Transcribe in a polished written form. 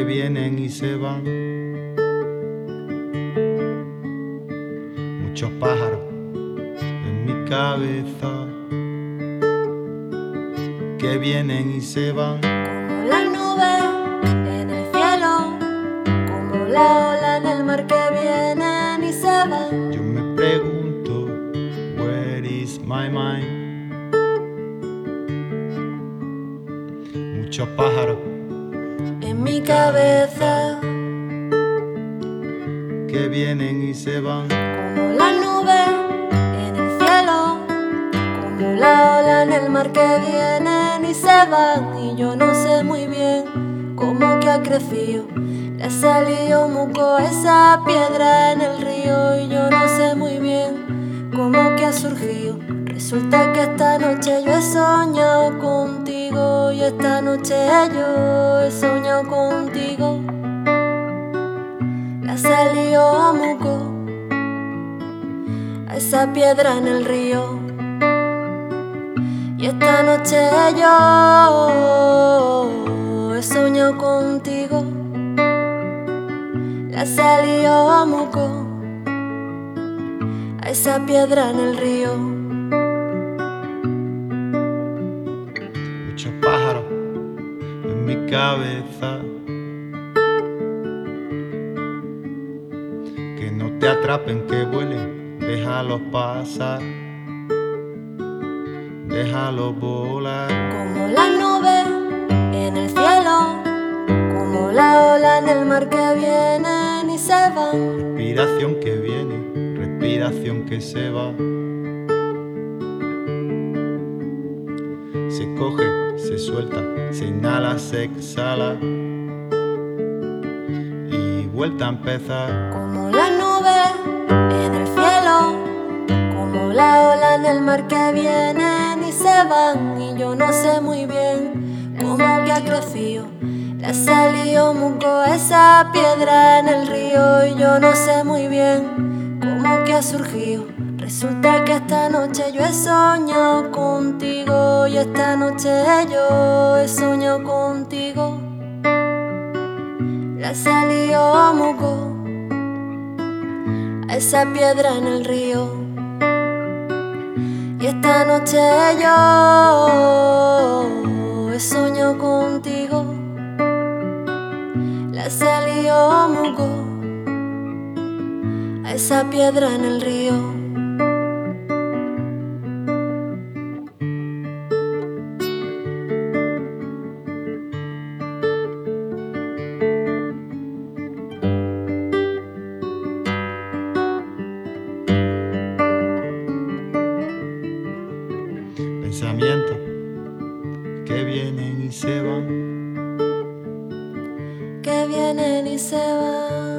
vienen y se van. Muchos pájaros en mi cabeza que vienen y se van. Como las nubes en el cielo, como la ola en el mar que vienen y se van. Yo me pregunto, where is my mind? Muchos pájaros En mi cabeza, que vienen y se van. como las nubes en el cielo, como la ola en el mar que vienen y se van. Y yo no sé muy bien cómo que ha crecido, le ha salido muco esa piedra en el río. Y yo no sé muy bien cómo que ha surgido. Resulta que esta noche yo he soñado contigo, y esta noche yo he soñado contigo. Le ha salido muco a esa piedra en el río. Y esta noche yo he soñado contigo. Le ha salido muco a esa piedra en el río. Muchos pájaros en mi cabeza que no te atrapen, que vuelen, déjalos pasar, déjalos volar. Como las nubes en el cielo, como la ola en el mar que vienen y se van. Respiración que viene, respiración que se va. Se coge, se suelta, se inhala, se exhala y vuelta a empezar. Como las nubes en el cielo, como la ola en el mar que vienen y se van. Y yo no sé muy bien cómo que ha crecido, le ha salido muco esa piedra en el río. Y yo no sé muy bien cómo que ha surgido. Resulta que esta noche yo he soñado contigo, y esta noche yo he soñado contigo. Le ha salido muco a esa piedra en el río. Y esta noche yo he soñado contigo. Le ha salido muco a esa piedra en el río. Pensamientos que vienen y se van. Que vienen y se van.